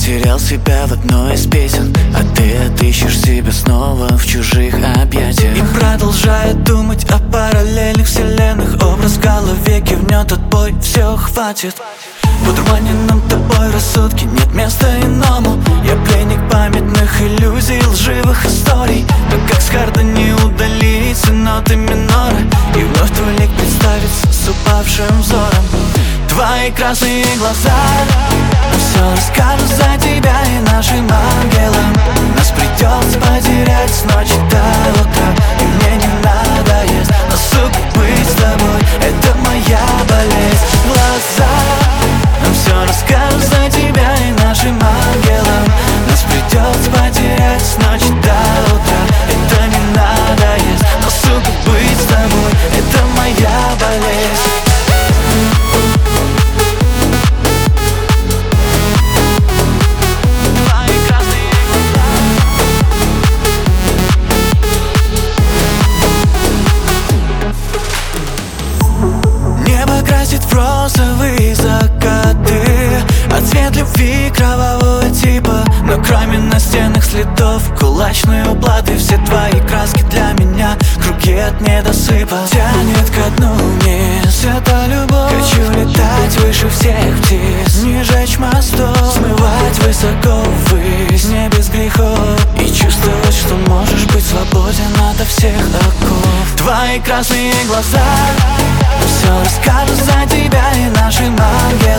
потерял себя в одной из песен, а ты отыщешь себя снова в чужих объятиях. И продолжает думать о параллельных вселенных. Образ в голове кивнет отбой, все, хватит. В одурманенном тобой рассудке нет места иному. Я пленник памятных иллюзий, лживых историй. Но как с харда не удалиться ноты минора и вновь твой лик представится с упавшим взором. Твои красные глаза все расскажут за тебя и нашим ангелам. Нас придется потерять с ночи до утра, и мне не надоест, но сука быть с тобой — это моя болезнь. Глаза все расскажут за тебя и нашим ангелам. Нас придется потерять с ночи до утра, это не надоест, но сука быть с тобой — это моя болезнь. В розовые закаты, а цвет любви кровавого типа. Но кроме настенных следов кулачные уплаты. Все твои краски для меня круги от недосыпа. Тянет ко дну вниз эта любовь. Хочу летать выше всех птиц, не жечь мостов, смывать высоко ввысь, не без грехов. И чувствовать, что можешь быть свободен ото всех оков. Твои красные глаза все расскажут за тебя и нашим ангелам.